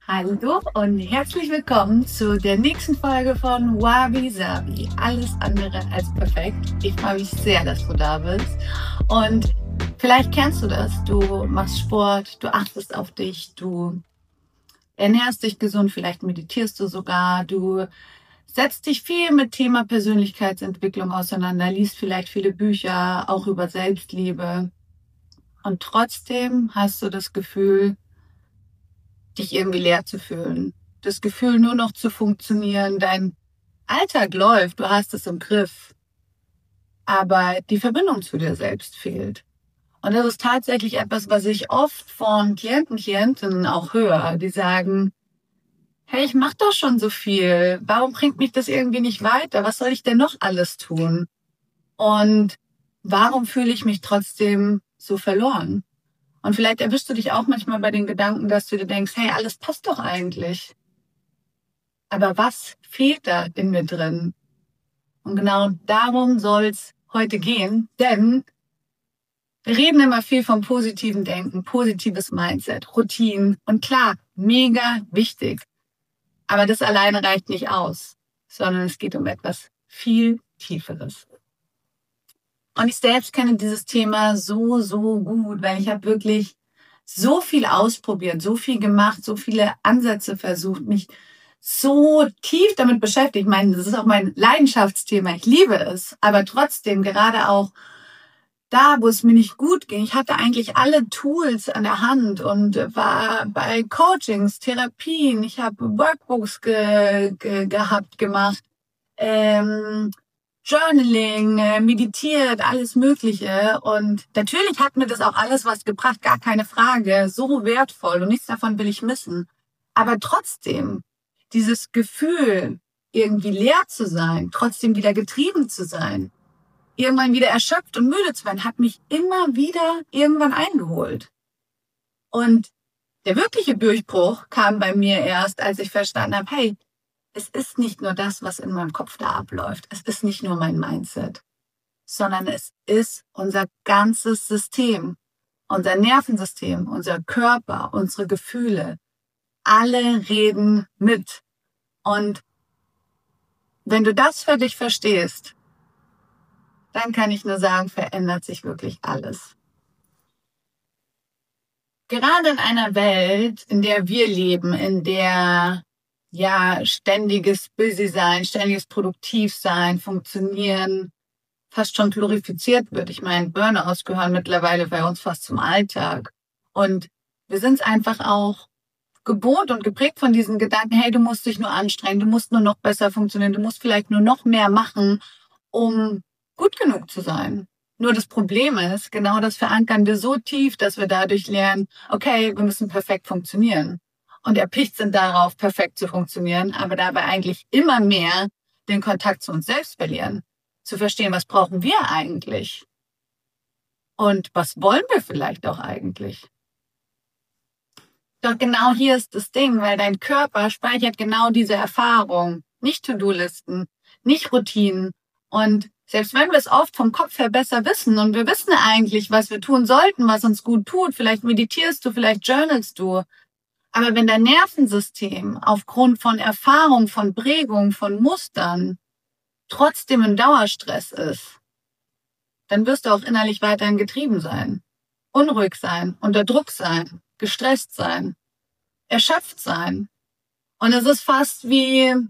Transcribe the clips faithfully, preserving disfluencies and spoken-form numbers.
Hallo und herzlich willkommen zu der nächsten Folge von Wabi Sabi. Alles andere als perfekt. Ich freue mich sehr, dass du da bist. Und vielleicht kennst du das. Du machst Sport, du achtest auf dich, du ernährst dich gesund, vielleicht meditierst du sogar, du setzt dich viel mit Thema Persönlichkeitsentwicklung auseinander, liest vielleicht viele Bücher, auch über Selbstliebe. Und trotzdem hast du das Gefühl, dich irgendwie leer zu fühlen. Das Gefühl, nur noch zu funktionieren. Dein Alltag läuft, du hast es im Griff. Aber die Verbindung zu dir selbst fehlt. Und das ist tatsächlich etwas, was ich oft von Klienten, Klientinnen auch höre, die sagen, hey, ich mache doch schon so viel. Warum bringt mich das irgendwie nicht weiter? Was soll ich denn noch alles tun? Und warum fühle ich mich trotzdem so verloren? Und vielleicht erwischst du dich auch manchmal bei den Gedanken, dass du dir denkst, hey, alles passt doch eigentlich. Aber was fehlt da in mir drin? Und genau darum soll es heute gehen, denn wir reden immer viel vom positiven Denken, positives Mindset, Routinen. Und klar, mega wichtig. Aber das alleine reicht nicht aus, sondern es geht um etwas viel Tieferes. Und ich selbst kenne dieses Thema so, so gut, weil ich habe wirklich so viel ausprobiert, so viel gemacht, so viele Ansätze versucht, mich so tief damit beschäftigt. Ich meine, das ist auch mein Leidenschaftsthema. Ich liebe es. Aber trotzdem, gerade auch da, wo es mir nicht gut ging, ich hatte eigentlich alle Tools an der Hand und war bei Coachings, Therapien. Ich habe Workbooks ge, ge, gehabt, gemacht. Ähm, Journaling, meditiert, alles Mögliche. Und natürlich hat mir das auch alles was gebracht, gar keine Frage. So wertvoll und nichts davon will ich missen. Aber trotzdem, dieses Gefühl, irgendwie leer zu sein, trotzdem wieder getrieben zu sein, irgendwann wieder erschöpft und müde zu werden, hat mich immer wieder irgendwann eingeholt. Und der wirkliche Durchbruch kam bei mir erst, als ich verstanden habe, hey, es ist nicht nur das, was in meinem Kopf da abläuft. Es ist nicht nur mein Mindset, sondern es ist unser ganzes System, unser Nervensystem, unser Körper, unsere Gefühle. Alle reden mit. Und wenn du das für dich verstehst, dann kann ich nur sagen, verändert sich wirklich alles. Gerade in einer Welt, in der wir leben, in der ja, ständiges Busy sein, ständiges produktiv sein, funktionieren, fast schon glorifiziert wird. Ich meine, Burnouts gehören mittlerweile bei uns fast zum Alltag. Und wir sind es einfach auch gewohnt und geprägt von diesen Gedanken, hey, du musst dich nur anstrengen, du musst nur noch besser funktionieren, du musst vielleicht nur noch mehr machen, um gut genug zu sein. Nur das Problem ist, genau das verankern wir so tief, dass wir dadurch lernen, okay, wir müssen perfekt funktionieren. Und erpicht sind darauf, perfekt zu funktionieren, aber dabei eigentlich immer mehr den Kontakt zu uns selbst verlieren. Zu verstehen, was brauchen wir eigentlich? Und was wollen wir vielleicht auch eigentlich? Doch genau hier ist das Ding, weil dein Körper speichert genau diese Erfahrung. Nicht To-Do-Listen, nicht Routinen. Und selbst wenn wir es oft vom Kopf her besser wissen und wir wissen eigentlich, was wir tun sollten, was uns gut tut, vielleicht meditierst du, vielleicht journalst du, aber wenn dein Nervensystem aufgrund von Erfahrung, von Prägung, von Mustern trotzdem im Dauerstress ist, dann wirst du auch innerlich weiterhin getrieben sein, unruhig sein, unter Druck sein, gestresst sein, erschöpft sein. Und es ist fast wie, ja,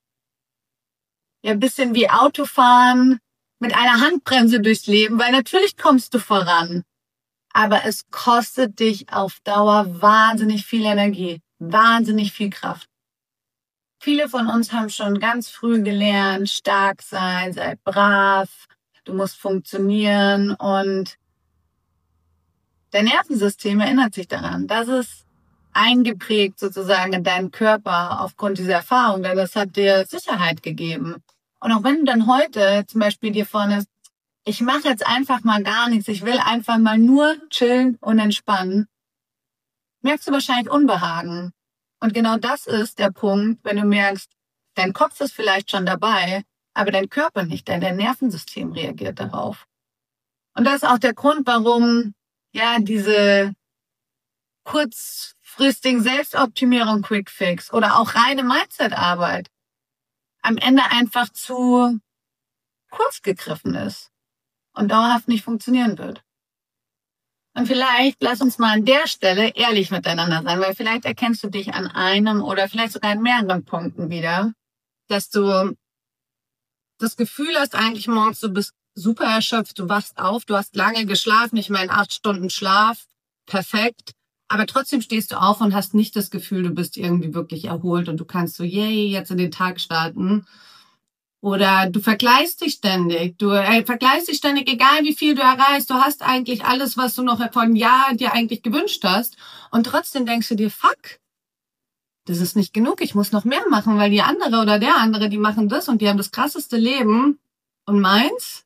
ein bisschen wie Autofahren mit einer Handbremse durchs Leben, weil natürlich kommst du voran. Aber es kostet dich auf Dauer wahnsinnig viel Energie, wahnsinnig viel Kraft. Viele von uns haben schon ganz früh gelernt, stark sein, sei brav, du musst funktionieren und dein Nervensystem erinnert sich daran. Das ist eingeprägt sozusagen in deinen Körper aufgrund dieser Erfahrung, denn das hat dir Sicherheit gegeben. Und auch wenn du dann heute zum Beispiel dir vorne ich mache jetzt einfach mal gar nichts, ich will einfach mal nur chillen und entspannen, merkst du wahrscheinlich Unbehagen. Und genau das ist der Punkt, wenn du merkst, dein Kopf ist vielleicht schon dabei, aber dein Körper nicht, dein, dein Nervensystem reagiert darauf. Und das ist auch der Grund, warum ja diese kurz kurzfristigen Selbstoptimierung Quickfix oder auch reine Mindset-Arbeit am Ende einfach zu kurz gegriffen ist und dauerhaft nicht funktionieren wird. Und vielleicht lass uns mal an der Stelle ehrlich miteinander sein, weil vielleicht erkennst du dich an einem oder vielleicht sogar an mehreren Punkten wieder, dass du das Gefühl hast, eigentlich morgens, du bist super erschöpft, du wachst auf, du hast lange geschlafen, ich meine acht Stunden Schlaf, perfekt, aber trotzdem stehst du auf und hast nicht das Gefühl, du bist irgendwie wirklich erholt und du kannst so, yay, jetzt in den Tag starten. Oder du vergleichst dich ständig, du äh, vergleichst dich ständig, egal wie viel du erreichst, du hast eigentlich alles, was du noch vor einem Jahr dir eigentlich gewünscht hast und trotzdem denkst du dir, fuck, das ist nicht genug, ich muss noch mehr machen, weil die andere oder der andere, die machen das und die haben das krasseste Leben und meins.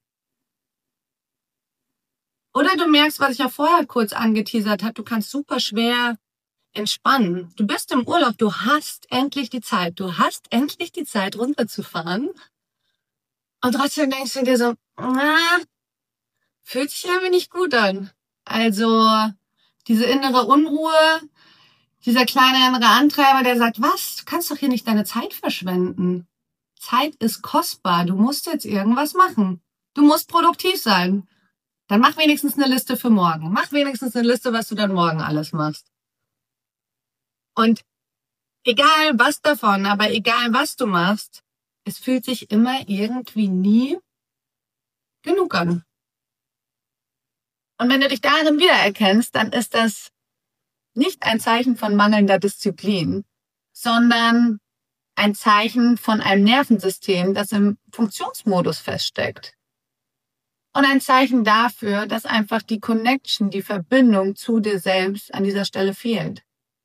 Oder du merkst, was ich ja vorher kurz angeteasert habe, du kannst super schwer entspannen. Du bist im Urlaub, du hast endlich die Zeit, du hast endlich die Zeit runterzufahren. Und trotzdem denkst du dir so, na, fühlt sich irgendwie nicht gut an. Also diese innere Unruhe, dieser kleine innere Antreiber, der sagt, was, du kannst doch hier nicht deine Zeit verschwenden. Zeit ist kostbar, du musst jetzt irgendwas machen. Du musst produktiv sein. Dann mach wenigstens eine Liste für morgen. Mach wenigstens eine Liste, was du dann morgen alles machst. Und egal was davon, aber egal was du machst, es fühlt sich immer irgendwie nie genug an. Und wenn du dich darin wiedererkennst, dann ist das nicht ein Zeichen von mangelnder Disziplin, sondern ein Zeichen von einem Nervensystem, das im Funktionsmodus feststeckt. Und ein Zeichen dafür, dass einfach die Connection, die Verbindung zu dir selbst an dieser Stelle fehlt.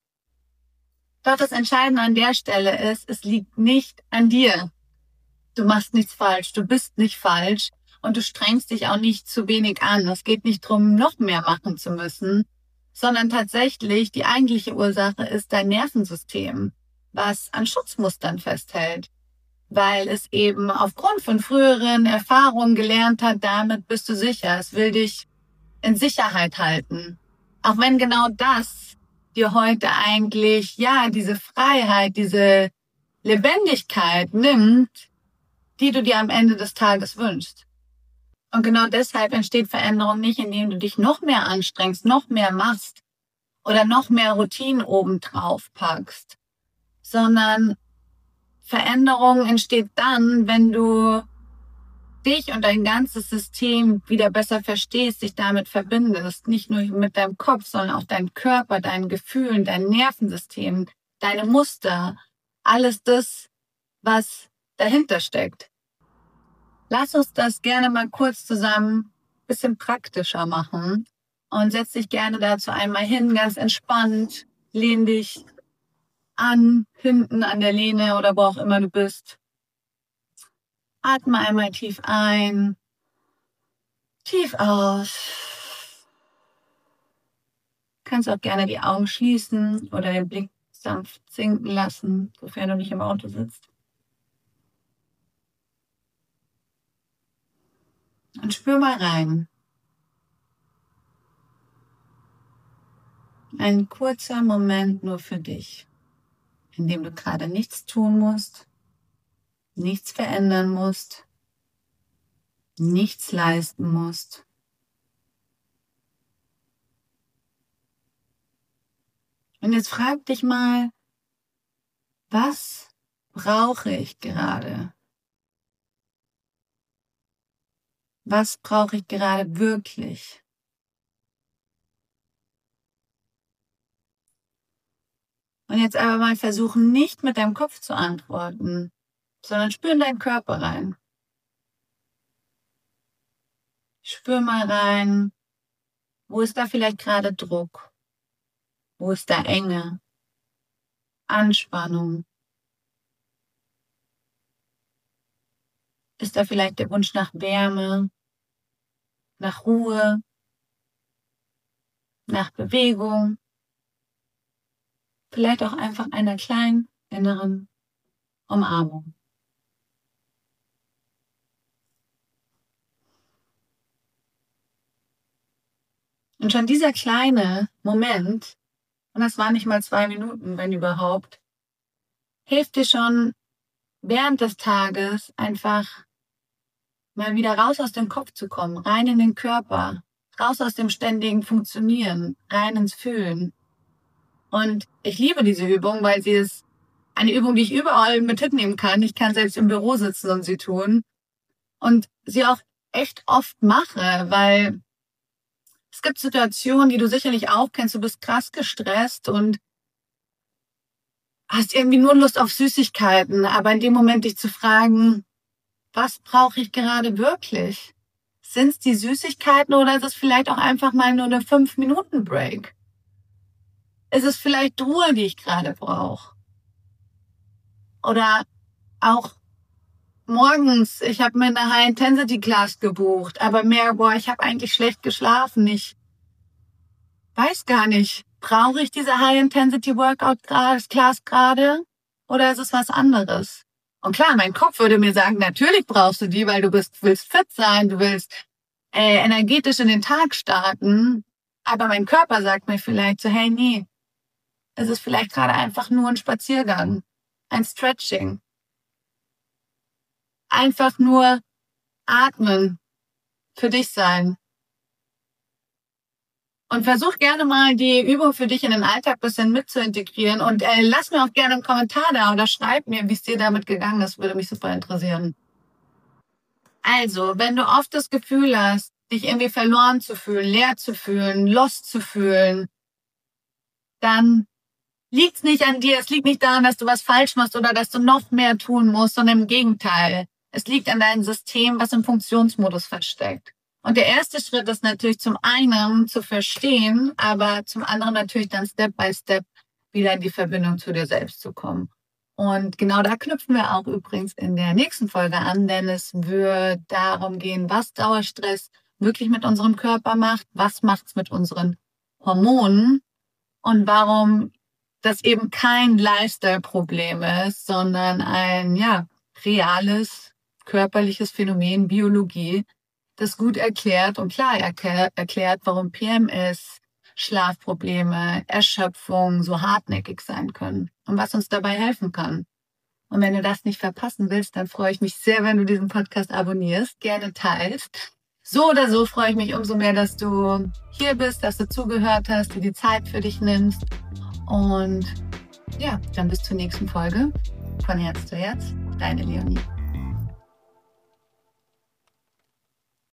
Doch das Entscheidende an der Stelle ist, es liegt nicht an dir. Du machst nichts falsch, du bist nicht falsch und du strengst dich auch nicht zu wenig an. Es geht nicht darum, noch mehr machen zu müssen, sondern tatsächlich die eigentliche Ursache ist dein Nervensystem, was an Schutzmustern festhält, weil es eben aufgrund von früheren Erfahrungen gelernt hat, damit bist du sicher. Es will dich in Sicherheit halten. Auch wenn genau das dir heute eigentlich, ja, diese Freiheit, diese Lebendigkeit nimmt, die du dir am Ende des Tages wünschst. Und genau deshalb entsteht Veränderung nicht, indem du dich noch mehr anstrengst, noch mehr machst oder noch mehr Routinen obendrauf packst, sondern Veränderung entsteht dann, wenn du dich und dein ganzes System wieder besser verstehst, dich damit verbindest, nicht nur mit deinem Kopf, sondern auch deinem Körper, deinen Gefühlen, dein Nervensystem, deine Muster, alles das, was dahinter steckt. Lass uns das gerne mal kurz zusammen ein bisschen praktischer machen und setz dich gerne dazu einmal hin, ganz entspannt, lehn dich an, hinten an der Lehne oder wo auch immer du bist. Atme einmal tief ein, tief aus. Du kannst auch gerne die Augen schließen oder den Blick sanft sinken lassen, sofern du nicht im Auto sitzt. Und spür mal rein. Ein kurzer Moment nur für dich, in dem du gerade nichts tun musst, nichts verändern musst, nichts leisten musst. Und jetzt frag dich mal, was brauche ich gerade? Was brauche ich gerade wirklich? Und jetzt aber mal versuchen, nicht mit deinem Kopf zu antworten, sondern spür in deinen Körper rein. Spür mal rein, wo ist da vielleicht gerade Druck? Wo ist da Enge? Anspannung? Ist da vielleicht der Wunsch nach Wärme, nach Ruhe, nach Bewegung? Vielleicht auch einfach einer kleinen inneren Umarmung. Und schon dieser kleine Moment, und das waren nicht mal zwei Minuten, wenn überhaupt, hilft dir schon während des Tages einfach mal wieder raus aus dem Kopf zu kommen, rein in den Körper, raus aus dem ständigen Funktionieren, rein ins Fühlen. Und ich liebe diese Übung, weil sie ist eine Übung, die ich überall mit hinnehmen kann. Ich kann selbst im Büro sitzen und sie tun. Und sie auch echt oft mache, weil es gibt Situationen, die du sicherlich auch kennst. Du bist krass gestresst und hast irgendwie nur Lust auf Süßigkeiten. Aber in dem Moment dich zu fragen, was brauche ich gerade wirklich? Sind es die Süßigkeiten oder ist es vielleicht auch einfach mal nur eine fünf Minuten Break? Ist es vielleicht Ruhe, die ich gerade brauche? Oder auch morgens, ich habe mir eine High-Intensity-Class gebucht, aber mehr, boah, ich habe eigentlich schlecht geschlafen. Ich weiß gar nicht, brauche ich diese High-Intensity-Workout-Class gerade oder ist es was anderes? Und klar, mein Kopf würde mir sagen, natürlich brauchst du die, weil du bist, willst fit sein, du willst äh, energetisch in den Tag starten. Aber mein Körper sagt mir vielleicht so, hey, nee, es ist vielleicht gerade einfach nur ein Spaziergang, ein Stretching. Einfach nur atmen, für dich sein. Und versuch gerne mal die Übung für dich in den Alltag ein bisschen mit zu integrieren. Und äh, lass mir auch gerne einen Kommentar da oder schreib mir, wie es dir damit gegangen ist. Würde mich super interessieren. Also, wenn du oft das Gefühl hast, dich irgendwie verloren zu fühlen, leer zu fühlen, lost zu fühlen, dann liegt's nicht an dir. Es liegt nicht daran, dass du was falsch machst oder dass du noch mehr tun musst, sondern im Gegenteil. Es liegt an deinem System, was im Funktionsmodus versteckt. Und der erste Schritt ist natürlich zum einen zu verstehen, aber zum anderen natürlich dann Step by Step wieder in die Verbindung zu dir selbst zu kommen. Und genau da knüpfen wir auch übrigens in der nächsten Folge an, denn es wird darum gehen, was Dauerstress wirklich mit unserem Körper macht, was macht's mit unseren Hormonen und warum das eben kein Lifestyle-Problem ist, sondern ein ja reales körperliches Phänomen, Biologie, das gut erklärt und klar erklär, erklärt, warum P M S, Schlafprobleme, Erschöpfung so hartnäckig sein können und was uns dabei helfen kann. Und wenn du das nicht verpassen willst, dann freue ich mich sehr, wenn du diesen Podcast abonnierst, gerne teilst. So oder so freue ich mich umso mehr, dass du hier bist, dass du zugehört hast, dir die Zeit für dich nimmst. Und ja, dann bis zur nächsten Folge. Von Herz zu Herz, deine Leonie.